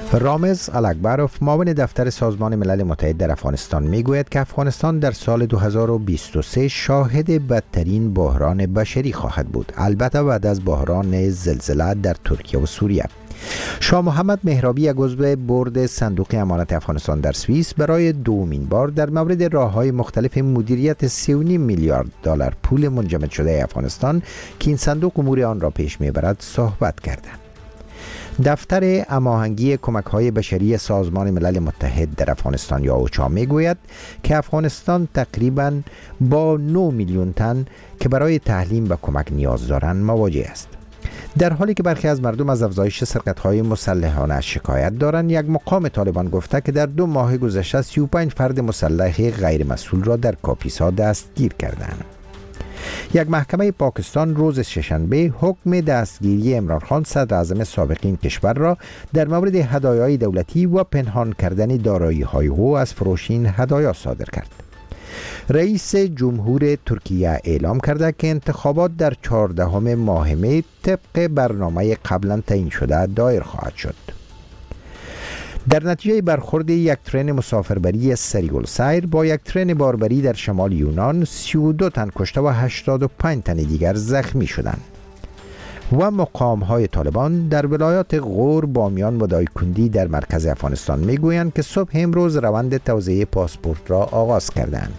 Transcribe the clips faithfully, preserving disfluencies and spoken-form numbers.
رامز الکبروف معاون دفتر سازمان ملل متحد در افغانستان میگوید که افغانستان در سال دو هزار و بیست و سه شاهد بدترین بحران بشری خواهد بود، البته بعد از بحران زلزله در ترکیه و سوریه. شاه محمد مهرابی، یک عضو بورد صندوق امانت افغانستان در سوئیس، برای دومین بار در مورد راه‌های مختلف مدیریت سه و نیم میلیارد دلار پول منجمد شده افغانستان که این صندوق امور آن را پیش میبرد صحبت کردند. دفتر هماهنگی کمک‌های بشری سازمان ملل متحد در افغانستان یا اوچا میگوید که افغانستان تقریباً با نه میلیون تن که برای تعلیم و کمک نیاز دارند مواجه است. در حالی که برخی از مردم از افزایش سرقت‌های مسلحانه شکایت دارند، یک مقام طالبان گفته که در دو ماه گذشته سی و پنج فرد مسلح غیر مسئول را در کاپیسا دستگیر کردند. یک محکمه پاکستان روز شنبه حکم دستگیری عمران خان، صدر اعظم سابق این کشور را در مورد هدایای دولتی و پنهان کردن دارایی‌های او از فروش این هدایا صادر کرد. رئیس جمهور ترکیه اعلام کرده که انتخابات در چهاردهم ماه می طبق برنامه قبلا تعیین شده دایر خواهد شد. در نتیجه برخورد یک ترن مسافربری سریع السیر با یک ترن باربری در شمال یونان، سی و دو تن کشته و هشتاد و پنج تن دیگر زخمی شدند. و مقام‌های طالبان در ولایات غور، بامیان و دایکندی در مرکز افغانستان میگویند که صبح امروز روند توزیع پاسپورت را آغاز کردند.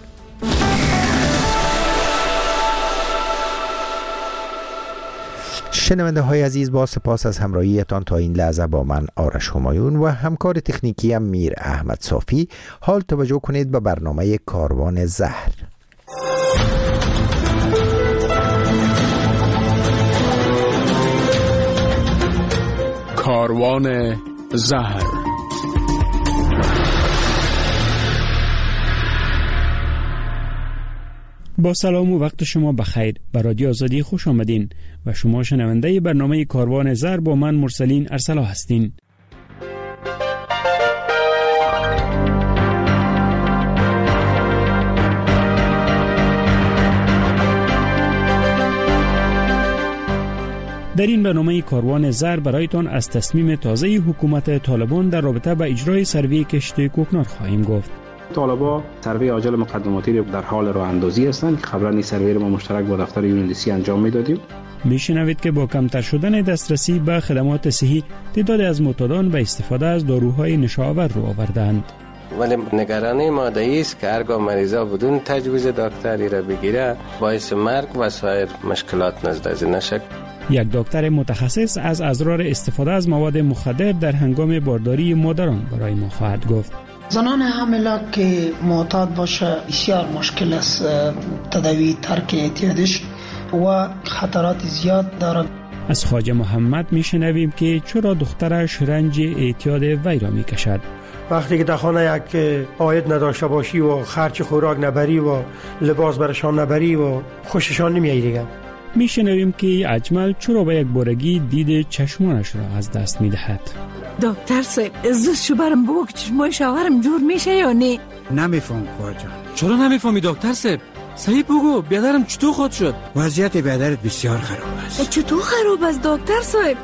شنونده های عزیز، با سپاس از همراهیتان تا این لحظه با من آرش همایون و همکار تکنیکی میر احمد صافی. حال توجه کنید به برنامه کاروان زهر. کاروان زهر. با سلام و وقت شما بخیر. به رادیو آزادی خوش آمدین و شما شنونده برنامه کاروان زهر با من مرسلین ارسلا هستین. در این برنامه کاروان زهر برایتان از تصمیم تازه حکومت طالبان در رابطه با اجرای سروی کشت کوکنار خواهیم گفت. طالبان سروی عاجل مقدماتی در حال راه اندازی هستند که قبلا این سروی را ما مشترک با دفتر یو ان دی سی انجام میدادیم. میشنوید که با کمتر شدن دسترسی به خدمات صحی، تعداد از معتادان به استفاده از داروهای نشاور رو آوردند. ولی نگرانی ماده است که هرگاه مریضا بدون تجویز دکتری را بگیره باعث مرگ و سایر مشکلات نزد از نشک. یک دکتر متخصص از اضرار استفاده از مواد مخدر در هنگام بارداری مادران برای ما خواهد گفت. زنان حامله که معتاد باشه بسیار مشکل است تداوی، ترک اعتیادش و خطرات زیاد دارد. از خواجه محمد میشنویم که چرا دخترش رنج اعتیاد وی را میکشد. وقتی که در خانه یک عاید نداشته باشی و خرج خوراک نبری و لباس برشان نبری و خوششان نمیایی دیگه. میشنویم که اجمل چرا به یک بارگی دید چشمانش را از دست میدهد. دکتر صاحب زود شو برم بگو که چشمای شوهرم جور میشه یا نه؟ نمیفهم خواجه. چرا نمیفهمی دکتر صاحب؟ صحیح بگو بیادرم چطور خود شد؟ وضعیت بیادرت بسیار خراب است. چطور خراب است دکتر صاحب؟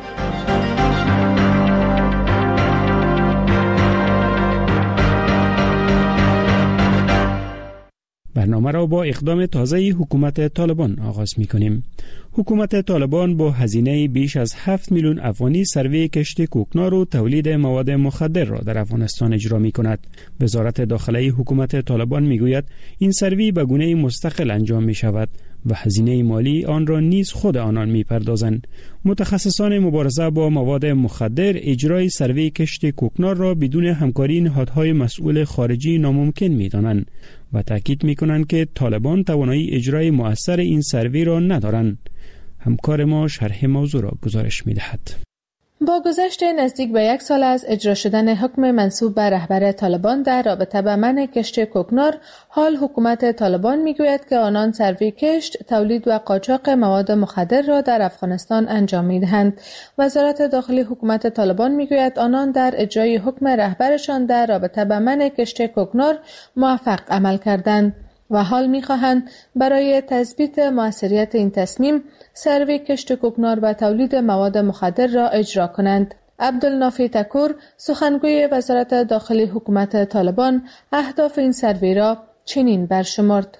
برنامه را با اقدام تازه حکومت طالبان آغاز می کنیم. حکومت طالبان با هزینه بیش از هفت میلیون افغانی سروی کشت کوکنار و تولید مواد مخدر را در افغانستان اجرا می کند. وزارت داخلی حکومت طالبان می گوید این سروی به گونه مستقل انجام می شود و هزینه مالی آن را نیز خود آنان می پردازند. متخصصان مبارزه با مواد مخدر اجرای سروی کشت کوکنار را بدون همکاری نهادهای مسئول خارجی ناممکن می دانند و تاکید می کنند که طالبان توانایی اجرای مؤثر این سروی را ندارند. همکار ما شرح موضوع را گزارش می دهد. با گذشت نزدیک به یک سال از اجرا شدن حکم منسوب به رهبر طالبان در رابطه با منع کشت کوکنار، حال حکومت طالبان میگوید که آنان سروی کشت، تولید و قاچاق مواد مخدر را در افغانستان انجام میدهند. وزارت داخلی حکومت طالبان میگوید آنان در اجرای حکم رهبرشان در رابطه با منع کشت کوکنار موفق عمل کردند و حال می‌خواهند برای تثبیت موثریت این تصمیم سروی کشت کوکنار و تولید مواد مخدر را اجرا کنند. عبدالنافی تکور سخنگوی وزارت داخلی حکومت طالبان اهداف این سروی را چنین برشمرد: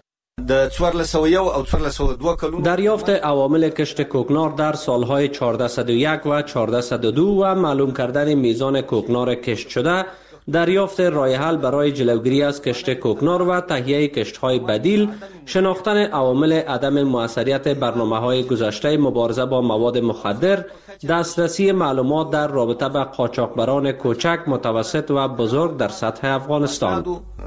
دریافت عوامل کشت کوکنار در سالهای چهارصد و یک و چهارصد و دو و معلوم کردن میزان کوکنار کشت شده، دریافت راه حل برای جلوگیری از کشت کوکنار و تهیه کشت‌های بدیل، شناختن عوامل عدم موثریت برنامه‌های گذشته مبارزه با مواد مخدر، دسترسی معلومات در رابطه با قاچاقبران کوچک، متوسط و بزرگ در سطح افغانستان.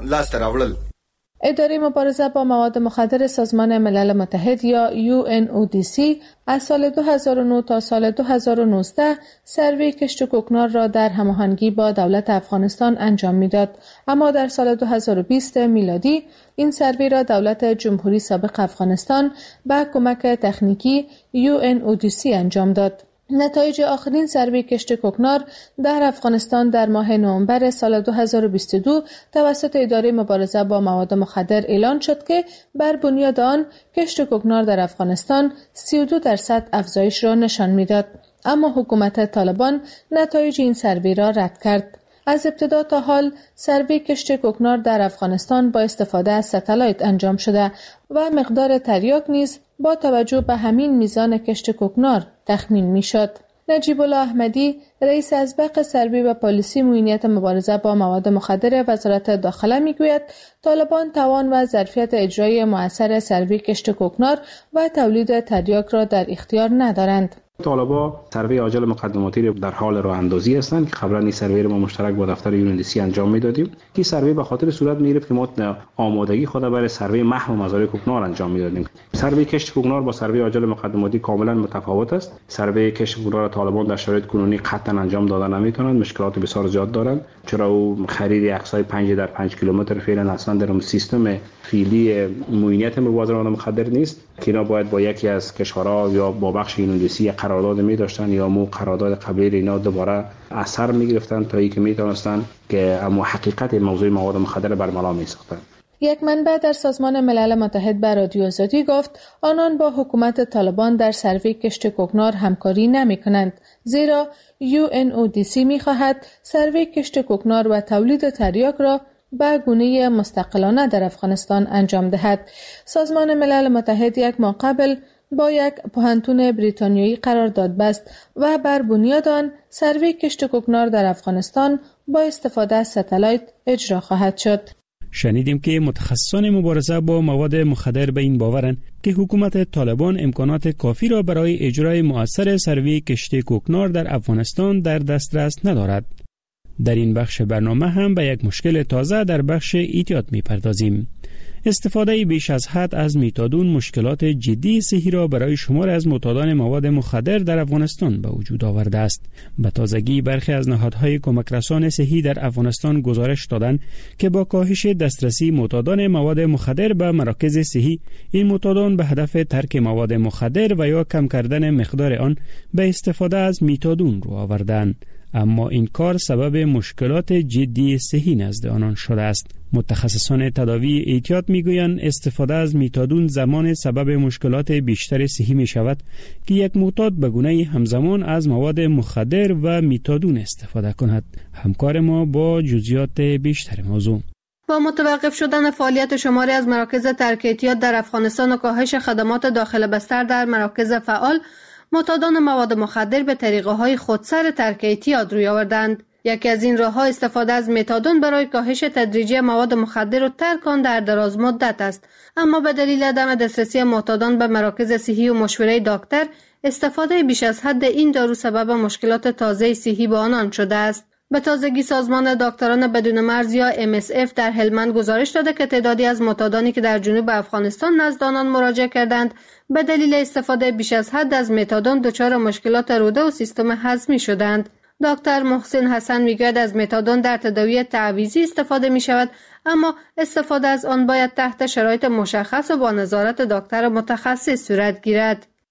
اداره مبارزه با مواد مخدر سازمان ملل متحد یا یو ان او دی سی از سال دو هزار و نه تا سال دو هزار و نوزده سروی کشت کوکنار را در هماهنگی با دولت افغانستان انجام میداد، اما در سال دو هزار و بیست میلادی این سروی را دولت جمهوری سابق افغانستان با کمک تکنیکی یو ان او دی سی انجام داد. نتایج آخرین سروی کشت کوکنار در افغانستان در ماه نوامبر سال دو هزار و بیست و دو توسط اداره مبارزه با مواد مخدر اعلان شد که بر بنیاد آن کشت کوکنار در افغانستان سی و دو درصد افزایش را نشان میداد، اما حکومت طالبان نتایج این سروی را رد کرد. از ابتدا تا حال سروی کشت کوکنار در افغانستان با استفاده از ستلایت انجام شده و مقدار تریاک نیز با توجه به همین میزان کشت کوکنار تخمین میشد. نجیب الله احمدی، رئیس اسبق سروی و پالیسی معینیت مبارزه با مواد مخدر وزارت داخله میگوید طالبان توان و ظرفیت اجرای مؤثر سروی کشت کوکنار و تولید تریاک را در اختیار ندارند. طالبا سروی عاجل مقدماتی رو در حال راه اندازی هستند که قبلا این سروی رو ما مشترک با دفتر یو ان دی سی انجام میدادیم. این سروی به خاطر صورت میگرفت که ما آمادگی خود برای سروی محو مزارع کوکنار انجام میدادیم. سروی کشت کوکنار با سروی عاجل مقدماتی کاملا متفاوت است. سروی کشت کوکنار طالبان در شرایط کنونی قطعا انجام دادن نمیتونند، مشکلات بسیار زیاد دارند، چرا او خرید اقصای پنج در پنج کیلومتر فعلا اصلا در سیستم فعلی معینیت مبارزه با مواد مخدر نیست که اینا باید با یکی از کشورها یا با بخش یو ان دی سی قرارداد می داشتن یا مو قرارداد قبلی اینا دوباره اثر می گرفتن تا اینکه می توانستن که اما حقیقت موضوع مواد مخدر برملا می ساختن. یک منبع در سازمان ملل متحد به رادیو آزادی گفت آنان با حکومت طالبان در سروی کشت کوکنار همکاری نمی کنند، زیرا یو ان او دی سی می خواهد سروی کشت کوکنار و تولید تریاک را به گونه مستقلانه در افغانستان انجام دهد. سازمان ملل متحد یک ماه قبل با یک پوهنتون بریتانیایی قرارداد بست و بر بنیاد آن سروی کشت کوکنار در افغانستان با استفاده از ستلایت اجرا خواهد شد. شنیدیم که متخصصان مبارزه با مواد مخدر به این باورند که حکومت طالبان امکانات کافی را برای اجرای مؤثر سروی کشت کوکنار در افغانستان در دسترس ندارد. در این بخش برنامه هم به یک مشکل تازه در بخش ایتیاد می‌پردازیم. استفاده بیش از حد از میتادون مشکلات جدی صحی را برای شمار از معتادان مواد مخدر در افغانستان به وجود آورده است. به تازگی برخی از نهادهای کمک رسان صحی در افغانستان گزارش دادند که با کاهش دسترسی معتادان مواد مخدر به مراکز صحی، این معتادان به هدف ترک مواد مخدر و یا کم کردن مقدار آن به استفاده از میتادون رو آوردند. اما این کار سبب مشکلات جدی صحی نزد آنان شده است. متخصصان تداوی احتیاط میگویند استفاده از میتادون زمان سبب مشکلات بیشتر صحی می شود که یک معتاد به گونه همزمان از مواد مخدر و میتادون استفاده کند. همکار ما با جزئیات بیشتر موضوع. با متوقف شدن فعالیت شماری از مراکز ترک اعتیاد در افغانستان و کاهش خدمات داخل بستر در مراکز فعال، معتادان مواد مخدر به طریقه‌های خودسر ترک اعتیاد روی آوردند. یکی از این راه‌ها استفاده از متادون برای کاهش تدریجی مواد مخدر و ترک آن در دراز مدت است، اما به دلیل عدم دسترسی معتادان به مراکز صحی و مشوره دکتر، استفاده بیش از حد این دارو سبب مشکلات تازه صحی به آنان شده است. به تازگی سازمان دکتران بدون مرز یا ام اس اف در هلمند گزارش داده که تعدادی از معتادانی که در جنوب افغانستان نزد آنان مراجعه کردند به دلیل استفاده بیش از حد از متادون دچار مشکلات روده و سیستم هضمی شدند. دکتر محسن حسن میگوید از متادون در تداوی تعویضی استفاده می شود، اما استفاده از آن باید تحت شرایط مشخص و با نظارت دکتر متخصص صورت گیرد.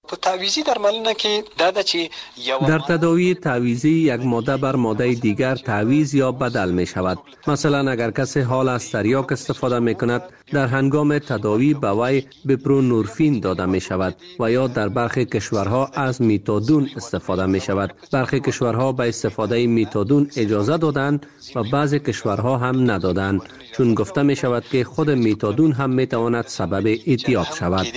تعویزی درملنه که داده چی در تداوی تعویزی یک ماده بر ماده دیگر تعویض یا بدل می شود. مثلا اگر کسی حال از تریاک استفاده می کند، در هنگام تداوی به وی بپرونورفین داده می شود و یا در برخی کشورها از میتادون استفاده می شود. برخی کشورها به استفاده میتادون اجازه دادند و بعضی کشورها هم ندادند، چون گفته می شود که خود میتادون هم می تواند سبب اعتیاد شود.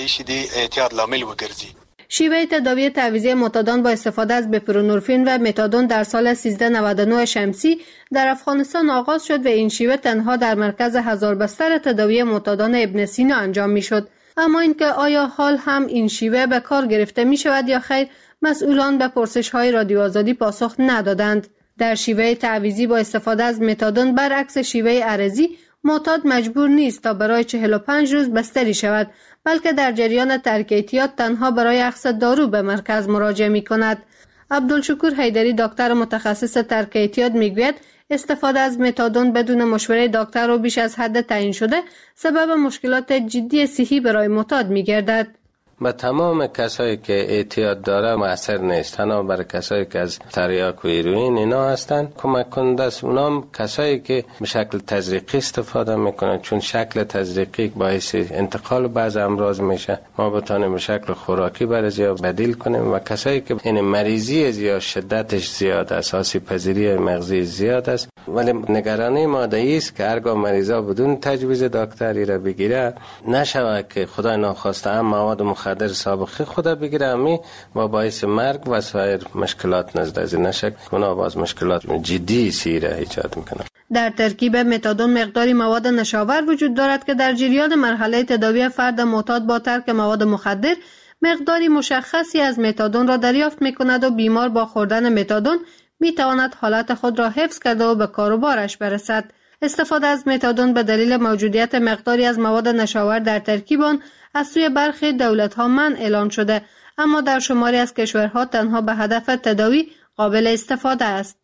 شیوه تداوی تعویضی متادون با استفاده از بپرونورفین و متادون در سال سیزده نود و نه شمسی در افغانستان آغاز شد و این شیوه تنها در مرکز هزار بستر تداوی متادون ابن سینا انجام می شد. اما اینکه آیا حال هم این شیوه به کار گرفته می شود یا خیر، مسئولان به پرسش های رادیو آزادی پاسخ ندادند. در شیوه تعویضی با استفاده از متادون برعکس شیوه عرضی، معتاد مجبور نیست تا برای چهل و پنج روز بستری شود، بلکه در جریان ترک اعتیاد تنها برای اخذ دارو به مرکز مراجعه می کند. عبدالشکور حیدری، دکتر متخصص ترک اعتیاد، می گوید استفاده از متادون بدون مشوره دکتر و بیش از حد تعیین شده سبب مشکلات جدی صحی برای معتاد می گردد. به تمام کسایی که اعتیاد داره مؤثر نیست، تنها برای کسایی که از تریاک و هیروئین اینا هستن کمک کننده است. اونام کسایی که به شکل تزریقی استفاده میکنن، چون شکل تزریقی باعث انتقال بعض امراض میشه. ما بتونیم به شکل خوراکی برای یا بدیل کنیم و کسایی که این مریضی یا شدتش زیاد است، آسیب پذیری مغزی زیاد است. ولی نگرانی ماده است که هرگاه مریضا بدون تجویز دکتری را بگیره نشود که خدای ناخواسته هم مواد مخدر سابقه خدا بگیره امی و باعث مرگ و سایر مشکلات نزد از نشک اونا باز مشکلات جدی سیره ایجاد میکنه. در ترکیب متادون مقداری مواد نشاور وجود دارد که در جریان مرحله تداوی فرد معتاد با ترک مواد مخدر مقداری مشخصی از متادون را دریافت میکند و بیمار با خوردن متادون میتواند حالت خود را حفظ کرده و به کار و بارش برسد. استفاده از متادون به دلیل موجودیت مقداری از مواد نشاور در ترکیب آن از سوی برخی دولت‌ها منع اعلان شده، اما در شماری از کشورها تنها به هدف تداوی قابل استفاده است.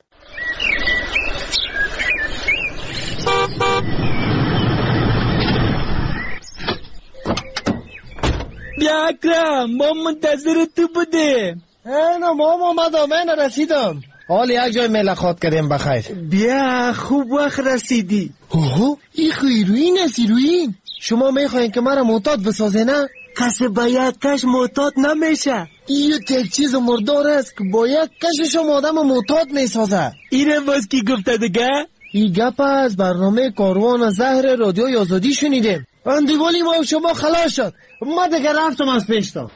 بیا اکرم، ما منتظر تو بودیم. اینا ما اومدم، من رسیدم. حال یک جای ملاقات کردیم بخیر. بیا خوب وقت رسیدی. اوه این هیروئین است، هیروئین. شما میخواین که مرا معتاد بسازه نه؟ کسی باید کش معتاد نمیشه. این یک چیز مردار است که باید کشش آدم معتاد میسازه. اینه باز کی گفته دیگه؟ این گپ از برنامه کاروان زهر رادیو آزادی شنیدیم. اندیوالی ما شما خلاص شد. ما دیگه رفتم از پیشتا.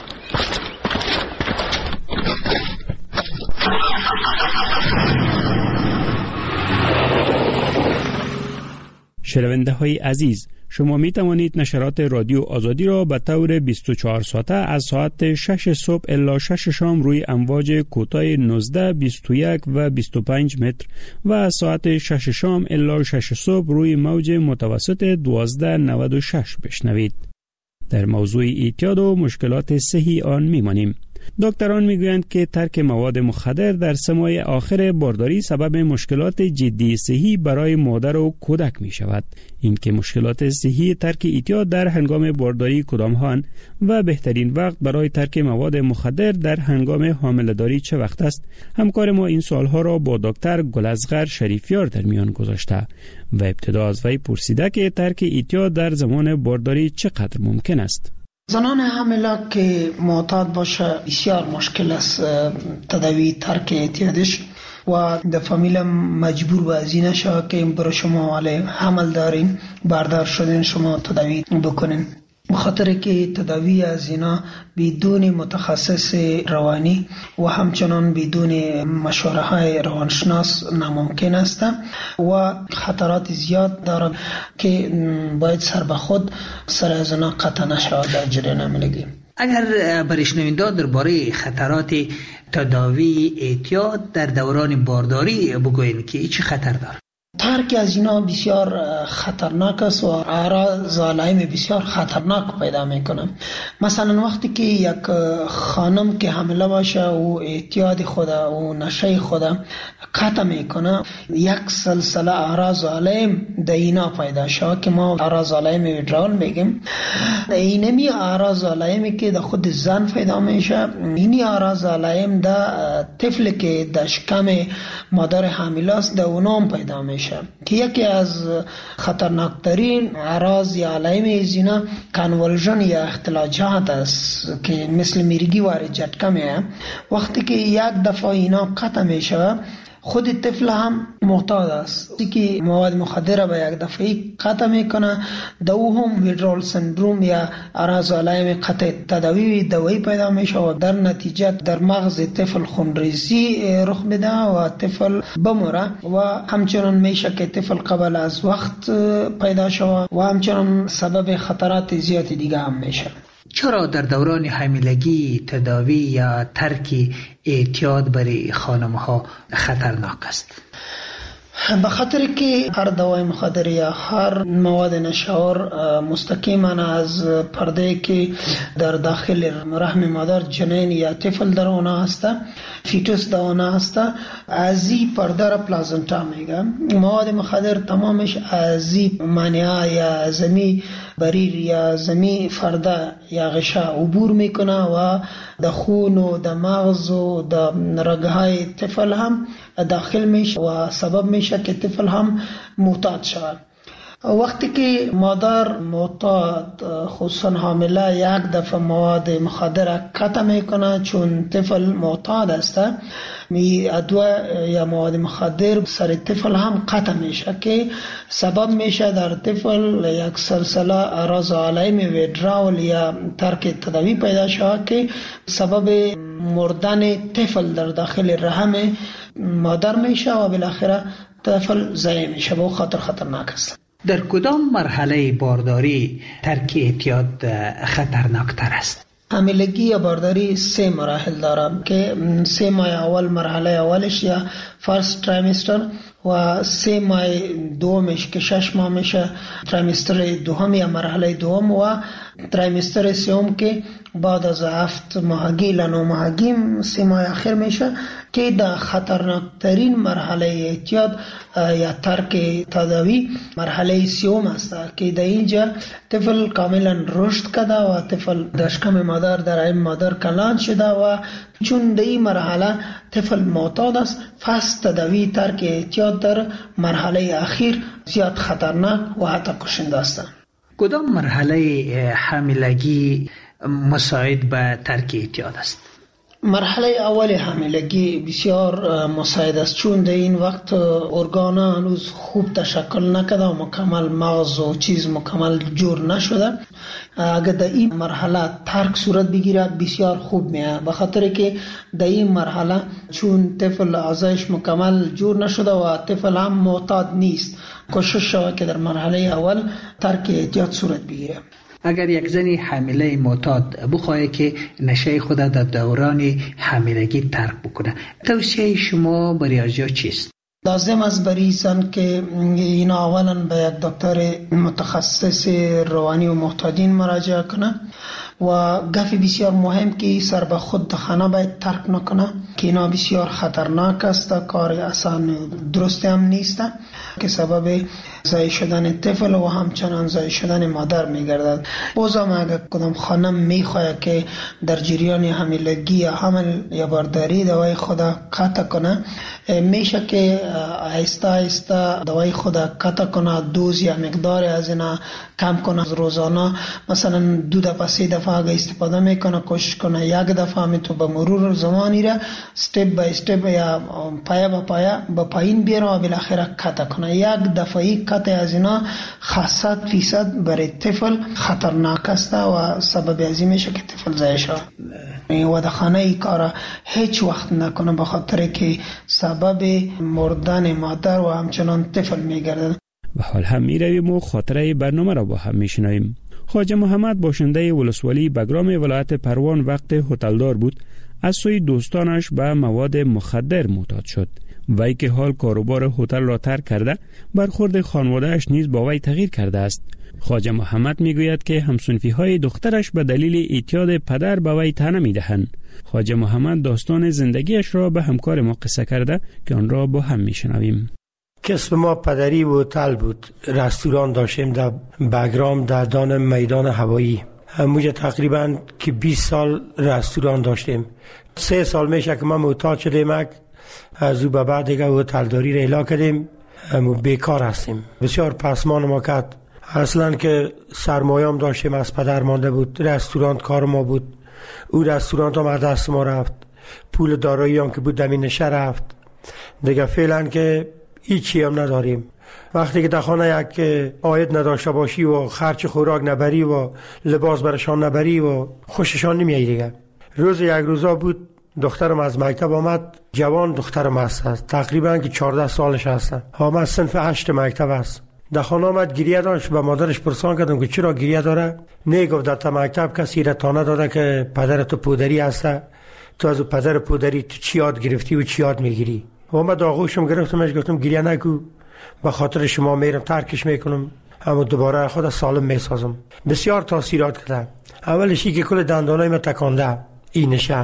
شنونده های عزیز، شما می توانید نشرات رادیو آزادی را به طور بیست و چهار ساعته از ساعت شش صبح الی شش شام روی امواج کوتاه نوزده، بیست و یک و بیست و پنج متر و از ساعت شش شام الی شش صبح روی موج متوسط دوازده نود و شش بشنوید. در موضوع اعتیاد و مشکلات صحی آن میمانیم. دکتران میگویند که ترک مواد مخدر در سه ماه آخر بارداری سبب مشکلات جدی صحی برای مادر و کودک می شود. این که مشکلات صحی ترک اعتیاد در هنگام بارداری کدام هان و بهترین وقت برای ترک مواد مخدر در هنگام حامله‌داری چه وقت است؟ همکار ما این سوالها را با دکتر گلازغر شریفیار در میان گذاشته و ابتدا از وی پرسیده که ترک اعتیاد در زمان بارداری چقدر ممکن است. زنان حامله که معتاد باشه بسیار مشکل است تداوی ترک اعتیادش و در فامیل مجبور به ازی نشه که برای شما علی حمل دارین باردار شدین شما تداوی بکنین، بخاطر که تداوی از اینا بدون متخصص روانی و همچنان بدون مشوره های روانشناس ناممکن است و خطرات زیاد دارد که باید سر به خود سر از اینا قطع نشود در جریان عملگی. اگر برای شنونده درباره خطرات تداوی اعتیاد در دوران بارداری بگوین که چه خطر داره؟ ترک از اینا بسیار خطرناک است و اعراض علائم بسیار خطرناک پیدا میکنه. مثلا وقتی که یک خانم که حامله باشه و اعتیاد خود و نشه خود قطع میکنه، یک سلسله اعراض علائم در اینا پیدا شد که ما اعراض علائم ویدرال میگیم. اینمی اعراض علائمی که در خود زن پیدا میشه، اینی اعراض علائم در طفل که در شکم مادر حامله است در اونام پیدا میشه که یکی از خطرناکترین اعراض یا علائم زینا کانولژن یا اختلاجات است که مثل میرگی وارد جټکه میه. وقتی که یک دفعه اینا قطع میشه، خود طفل هم محتاج است که مواد مخدر به یک دفعه قطع میکنه. دو هم ویدرال سندروم یا اعراض علائم قطع تداوی دوایی پیدا میشه و در نتیجه در مغز طفل خونریزی رخ میده و طفل بمره و همچنان میشه که طفل قبل از وقت پیدا شود و همچنان سبب خطرات زیادی دیگه هم میشه. چرا در دوران حاملگی تداوی یا ترک اعتیاد برای خانم ها خطرناک است؟ به خاطر که هر دوای مخدر یا هر مواد نشاور مستقیما از پرده که در داخل رحم مادر جنین یا طفل در اون هست، فیتوس در اون هست، از این پرده را پلازنتا میگه. مواد مخدر تمامش از این مانعه یا زمین بریر یا زمین فرده یا غشا عبور میکنه و در خون و در مغز و در رگهای طفل هم داخل میشه و سبب میشه که طفل هم معتاد شود. وقتی که مادر معتاد خصوصا حامله یک دفعه مواد مخدر قطع میکنه، چون طفل معتاد است، می ادویه یا مواد مخدر سر طفل هم قطع میشه که سبب میشه در طفل یک سلسله اعراض علائم ویدرال یا ترک تداوی پیدا شود که سبب مردن طفل در داخل رحم مادر میشه و بالاخره طفل ضایع میشه و خطر خطرناک است. در کدام مرحله بارداری ترک اعتیاد خطرناک تر است؟ حاملگی یا بارداری سه مراحل داره که سه ماه اول مرحله اولش یا فرست ترایمستر و سه ماه دومش که شش ماه میشه ترایمستر دوم یا مرحله دوم و ترایمستر سوم که بعد از هفت ماهگی لنو ماهگی سه ماه آخر میشه که در خطرناکترین مرحله اعتیاد یا ترک تداوی مرحله سوم است که در اینجا طفل کاملا رشد کرده و طفل در شکم مادر در این مادر کلان شده و چون در این مرحله طفل معتاد است، پس تداوی ترک اعتیاد در مرحله اخیر زیاد خطرناک و حتی کشنده است. کدام مرحله حاملگی مساعد به ترک اعتیاد است؟ مرحله اول حاملگی بسیار مساعد است، چون در این وقت ارگان هنوز خوب تشکل نکرده و مکمل مغز و چیز مکمل جور نشده. اگر در این مرحله ترک صورت بگیره بسیار خوب میه، به خاطر که در این مرحله چون طفل اعضایش مکمل جور نشده و طفل هم معتاد نیست، کوشش شود که در مرحله اول ترک اعتیاد صورت بگیره. اگر یک زنی حامله معتاد بخواهی که نشه خود در دوران حاملگی ترک بکنه، توصیه شما برای آنها چیست؟ لازم است برای زن که اینا اولا به یک دکتر متخصص روانی و معتادین مراجعه کنه و گفی بسیار مهم که سر به خود خانه باید ترک نکنه که اینا بسیار خطرناک است، کار آسان درست هم نیست که سبب ضایع شدن طفل و همچنان ضایع شدن مادر میگردد. بازم اگر کدام خانم میخواد که در جریان حاملگی یا حمل یا بارداری دوای خود قطع کنه، میشه که آهسته آهسته دوای خود قطع کنه، دوز یا مقدار از اینا کم کنه روزانه. مثلا دو دفعه سه دفعه اگه استفاده میکنه کوشش کنه یک دفعه می تو به مرور زمانی را استپ بای استپ یا پایا با پایا با پایین بیاره و بالاخره قطع کنه. یک دفعه قطع از اینا خاصت فیصد برای طفل خطرناک است و سبب ازی میشه که طفل ضایع شود و در خانه ای کار هیچ وقت نکنه، به خاطر که سبب مردن مادر و همچنان طفل میگردد. و حال هم می رویم و خاطره برنامه را با هم می شنویم. خواجه محمد باشنده ولسوالی بگرام ولایت پروان وقت هتلدار بود، از سوی دوستانش به مواد مخدر معتاد شد. وی که حال کاروبار هتل را ترک کرده، برخورد خانواده‌اش نیز با وی تغییر کرده است. خواجه محمد میگوید که همسنفی های دخترش به دلیل اعتیاد پدر به وی طعنه میدهند. خواجه محمد داستان زندگیش را به همکار ما قصه کرده که آن را با هم میشنویم. کسب ما پدری و هتل بود. رستوران داشتیم در بگرام در دان میدان هوایی. همونجا تقریبا که بیست سال رستوران داشتیم. سه سال میشه که ما معتاد شدیم، از او به بعد دیگه هتلداری را اعلا کردیم. همون بیکار هستیم. بسیار پسمان ما کرد. اصلا که سرمایه‌ام داشتیم از پدر مانده بود. رستوران کار ما بود. او رستوران هم از دست ما رفت. پول دارایی هم که بود دمین نشه رفت. دیگه فعلا که هیچی هم نداریم. وقتی که در خانه یک عاید نداشته باشی و خرچ خوراک نبری و لباس برشان نبری و خوششان نمیایی دیگه. روز یک روزا بود دخترم از مکتب آمد. جوان دخترم هست، تقریبا که چهارده سالش هست. آمد صنف هشت مکتب است. در خانه آمد گریه داشت. به مادرش پرسان کردم که چرا گریه داره. نه گفت در مکتب کسی را تانه داده که پدر تو پودری هسته، تو از پدر پودری تو چی یاد گرفتی و چی یاد میگیری. آمد آغوشم گرفتمش گفتم گریه نکو، به خاطر شما میرم ترکش میکنم، اما دوباره خود سالم میسازم. بسیار تاثیرات کرده. اولش که کل دندانای ما تکانده اینشه.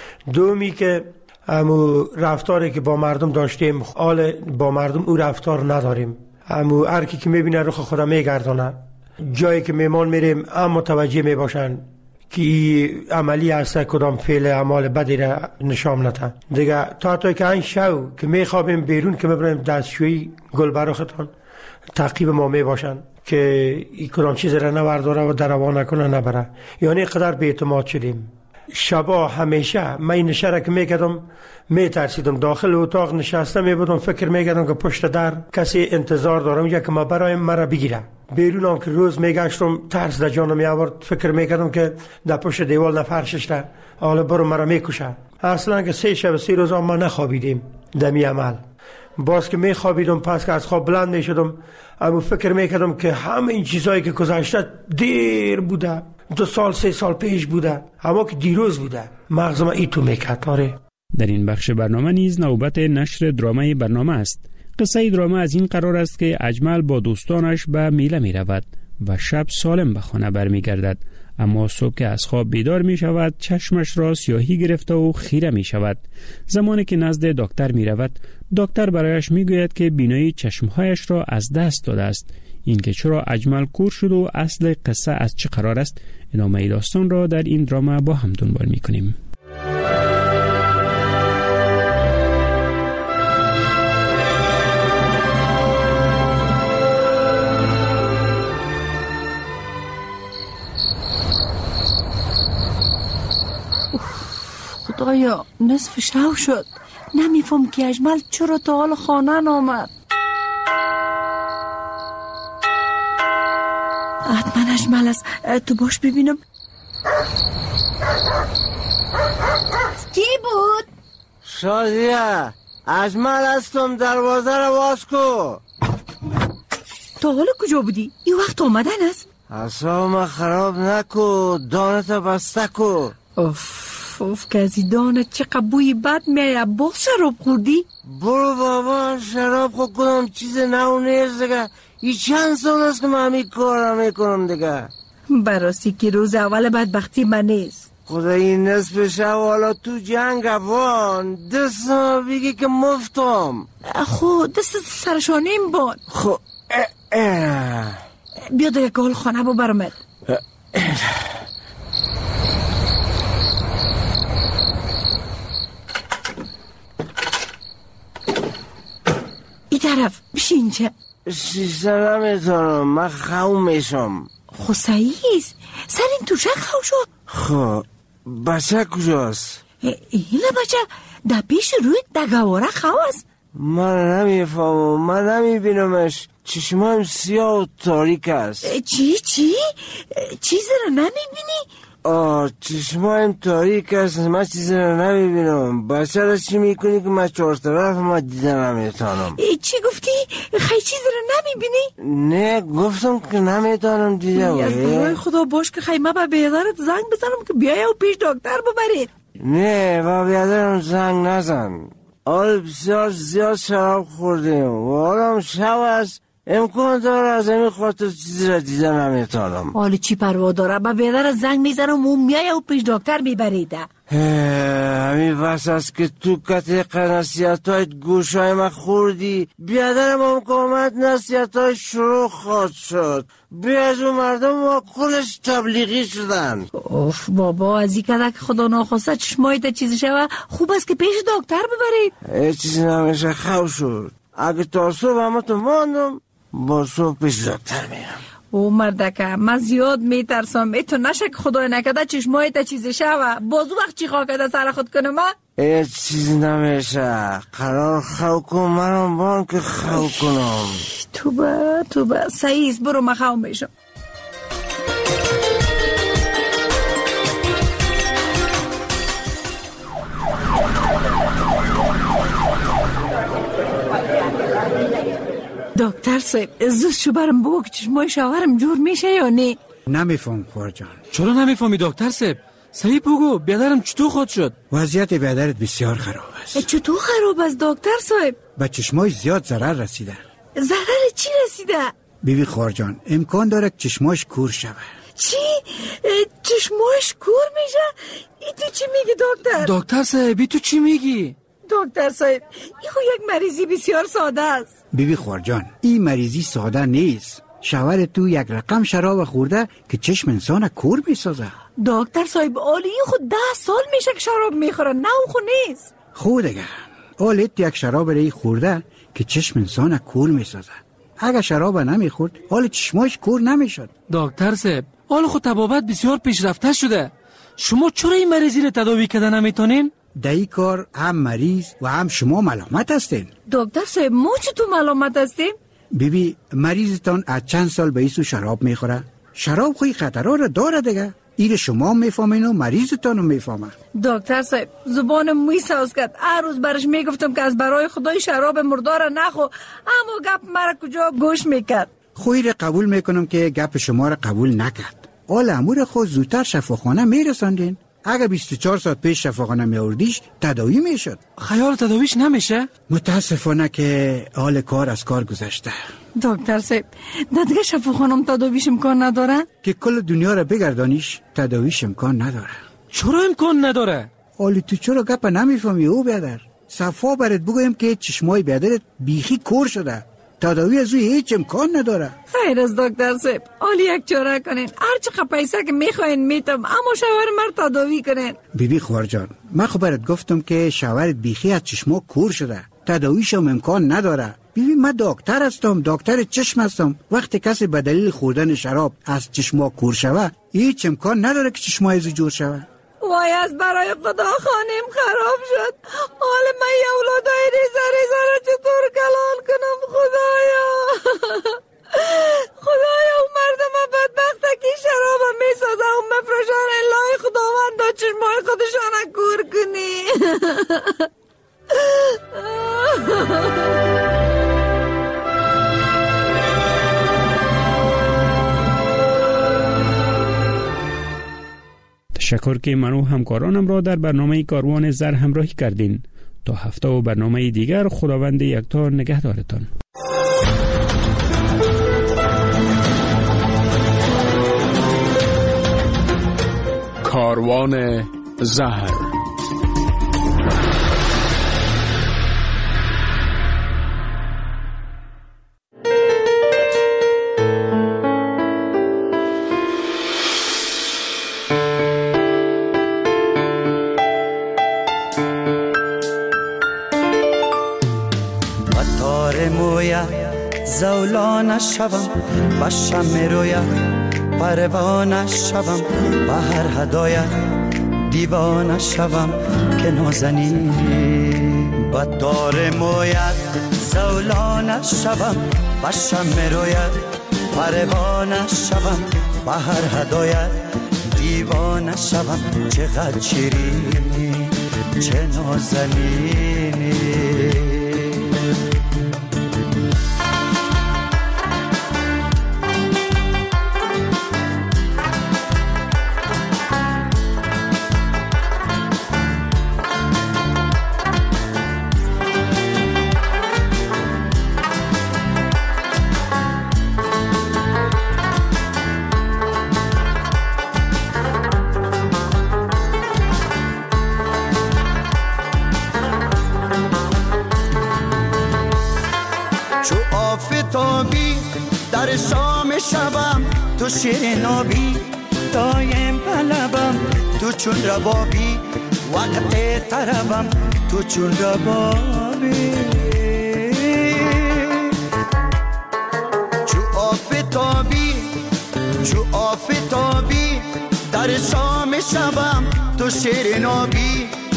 دومی که امو رفتاری که با مردم داشتیم حال با مردم او رفتار نداریم. امو هر کی که میبینه رخ خدا میگردونه. جایی که میمان میریم هم متوجه میباشن که عملی هسته کدام فعل اعمال بدی را نشان نده. دیگه تا تا که این شو که میخوابیم بیرون که میبریم دستشویی گل براختان تعقیب ما میباشن که این کدام چیز را نورداره و دروا نکنه نبره. یعنی قدر بی‌اعتماد شدیم. شبا همیشه من این نشه را که میکردم میترسیدم. داخل اتاق نشسته میبودم فکر میکردم که پشت در کسی انتظار دارم یا که ما برایم مرا بگیره. بیرونم که روز میگشتم ترس در جانم میآورد. فکر میکردم که در پشت دیوال نفرشش را حالا برو مرا میکشه. اصلا که سه شب سه روز ما نخوابیدیم دمی عمل. باز که میخوابیدم پس که از خواب بلند میشدم اما فکر میکردم که همه این چیزایی که گذشته دیر بوده، دو سال سه سال پیش بوده، اما که دیروز بوده. مغزم ای تو میکرد. آره. در این بخش برنامه نیز نوبت نشر درامه برنامه است. قصه درامه از این قرار است که اجمل با دوستانش به میله می رود و شب سالم به خانه برمی گردد، اما صبح که از خواب بیدار می شود چشمش را سیاهی گرفته و خیره می شود. زمانی که نزد دکتر می رود، دکتر برایش می گوید که بینایی چشمهایش را از دست داده است. این که چرا اجمل کور شد و اصل قصه از چه قرار است، ادامه داستان را در این درامه با هم دنبال می کنیم. خدایا نصف شو شد. نمیفهم که اجمل چرا تا حال خانه نامد. حتما اجمل است. تو باش ببینم. کی بود؟ شادیه اجمل هستم، دروازه رو باز کو. تا حالا کجا بودی؟ این وقت آمدن است. اصلا خراب نکو، دانتا بسته کو. اوف اوف که از دانه چقدر بوی بد میایه. باز شراب خوردی؟ برو بابا شراب خود کدام چیز نو نیست دیگه. این چند سال است که من همین کار میکنم دیگه. براسی که روز اول بدبختی من نیست. خدا این نصف شب حالا تو جنگ افغان دست بگی که مفتم. خود دست سرشانیم بان. خب بیا دیگه که حال خانه با برمد. این طرف بشین. چه شیسته نمیتونم، من خواه میشم. خو صحیحیست، سر این توشه خواه شد. خب بچه کجاست؟ اینه بچه در پیش روی دگواره خواه است. من نمیفهمم، من نمیبینمش. چشمایم سیاه و تاریک است. چی چی؟ چیزی رو نمیبینی؟ آه چشمایم تاریک است، من چیزی رو نمیبینم. بچه رو چی میکنی که من چهار طرف ما دیده نمیتانم؟ چی گفتی؟ خیلی چیزی رو نمیبینی؟ نه گفتم که نمیتانم دیده. از برای خدا باش که خیلی من با بیادرت زنگ بزنم که بیای و پیش دکتر ببرید. نه با بیادرم زنگ نزن. حال بسیار زیاد شراب خوردیم و حالم شب است، امکان داره از همین خاطر چیزی را دیده نمیتانم. حالا چی پروا داره؟ با بیادر زنگ میزنم و میای و پیش دکتر میبریده. همین بس است که تو کتیق نصیحت های گوش های ما خوردی. بیادرم هم که آمد نصیحت های شروع خواهد شد. بی از اون مردم ما کلش تبلیغی شدن. اوف بابا، از این کده که خدا ناخواسته چشمایت چیزی شوه، خوب است که پیش دکتر ببرید. هیچ چیزی نمیشه، خواه شد. اگه تا صبح همه تو ماندم با صبح پیش دکتر میرم. او مردکه من زیاد میترسم، ای تو نشه که خدای نکده چشمایت چیزی شوه، بازو وقت چی خواه کده سر خود کنم. هیچ چیزی نمیشه، قرار خو کن منم بان که خو کنم. توبه توبه سعیز، برو من خو میشم. دکتر صاحب زود شو برم بگو که چشمای شوهرم جور میشه یا نه؟ نمیفهم خوار جان. چرا نمیفهمی دکتر صاحب؟ صحیح بگو بیادرم چطور خود شد؟ وضعیت بیادرت بسیار خراب است. چطور خراب است دکتر صاحب؟ به چشمای زیاد ضرر رسیده. ضرر چی رسیده؟ بیبی خوار جان امکان داره که چشماش کور شود. چی؟ چشماش کور میشه؟ ای تو چی میگی دکتر؟ دکتر صاحب تو چی میگی؟ دکتر صاحب این خو یک مریضی بسیار ساده است. بیبی خوار جان این مریضی ساده نیست. شوهر تو یک رقم شراب خورده که چشم انسان کور میسازه. دکتر صاحب آلی خود ده سال میشه که شراب میخوره، نه اون خو نیست. خود دیگه آلیت یک شراب ری خورده که چشم انسان کور میسازه. اگه شراب نمیخورد حال چشماش کور نمیشد. دکتر صاحب حال خود طبابت بسیار پیشرفته شده، شما چرا این مریضی رو تداوی کردن نمیتونین؟ در این کار هم مریض و هم شما ملامت هستین. دکتر صاحب ما چطور ملامت هستیم؟ بیبی مریضتان از چند سال به ایسو شراب میخوره. شراب خوی خطرها را داره دیگه. این شما میفهمین و مریضتان میفهمه. دکتر صاحب زبان موی ساز کرد. هر روز برش میگفتم که از برای خدای شراب مردار نخو، اما گپ مرا کجا گوش میکرد. خوی را قبول میکنم که گپ شما را قبول نکرد. آل امور خود زودتر شفاخانه میرساندین. اگه بیست و چهار ساعت پیش شفاخانه میاوردیش تداوی میشد. خیال تداویش نمیشه؟ متاسفانه که حال کار از کار گذشته. دکتر صاحب دیگه شفاخانم تداویش امکان نداره؟ که کل دنیا را بگردانیش تداویش امکان نداره. چرا امکان نداره؟ حالی تو چرا گپ نمیفهمی او بیادر؟ صفا برات بگویم که چشمای بیادرت بیخی کور شده. تداوی از اوی هیچ امکان نداره. خیر از دکتر صاحب حالی یک چاره کنین، هر چقدر پیسه که میخواین میتم، اما شوهر مرد تداوی کنین. بیبی خوار جان من خب برات گفتم که شوهرت بیخی از چشما کور شده، تداویش هم امکان نداره. بیبی من دکتر هستم، دکتر چشم هستم. وقتی کسی به دلیل خوردن شراب از چشما کور شوه هیچ امکان نداره که چشما از جور شوه. وای از برای خدا خانم خراب شد. حالا من یه اولادای ریزه ریزه را چطور کلال کنم خدایا؟ خدایا اون مردم بدبخته که شراب هم میسازه اون مفرشان الهی خداوند دا چشمای خودشان کور کنی. تشکر که من و همکارانم را در برنامه کاروان زر همراهی کردین. تا هفته و برنامه دیگر خداوند یکتا نگهدارتان. کاروان زهر. زولانه شوم و شمع رویت پروانه شوم و هر هدایت دیوانه شوم که نازنینی بددار مویت زولانه شوم و شمع رویت پروانه شوم و هر هدایت دیوانه شوم چقدر شیرینی چه نازنینی. آفتابی در شام شبم، تو شیر نابی دایم بلبم، تو چون ربابی وقت طربم، تو چون ربابی. چو آفتابی چو آفتابی در شام شبم، تو شیر نابی